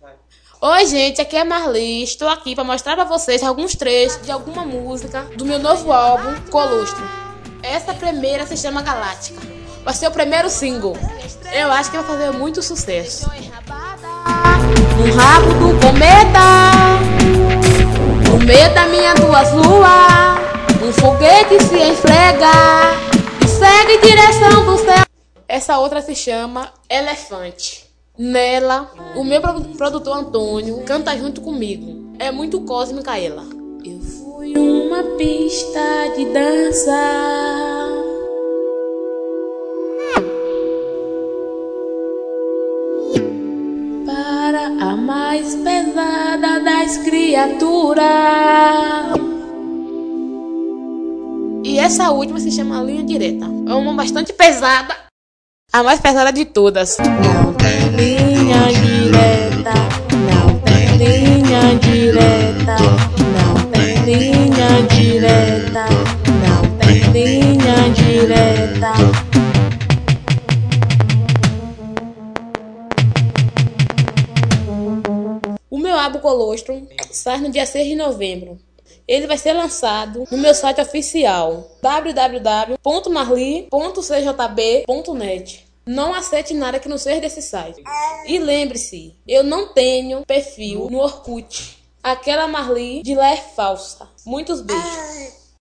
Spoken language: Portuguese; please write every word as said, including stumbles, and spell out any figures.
Oi, gente, aqui é a Marli. Estou aqui para mostrar para vocês alguns trechos de alguma música do meu novo álbum, Colostrum. Essa primeira se chama Galáctica. Vai ser o primeiro single. Eu acho que vai fazer muito sucesso. No rabo do cometa, no meio da minha duas luas, um foguete se esfrega e segue em direção do céu. Essa outra se chama Elefante. Nela, o meu produtor Antônio canta junto comigo. É muito cósmica ela. Eu fui uma pista de dança, para a mais pesada das criaturas. E essa última se chama Linha Direta. É uma bastante pesada, a mais pesada de todas. Não tem linha direta, não tem linha direta, não tem linha direta, não tem linha direta. O meu álbum Colostrum sai no dia seis de novembro. Ele vai ser lançado no meu site oficial w w w ponto marli ponto c j b ponto net. Não aceite nada que não seja desse site. E lembre-se, eu não tenho perfil no Orkut. Aquela Marli de lá é falsa. Muitos beijos.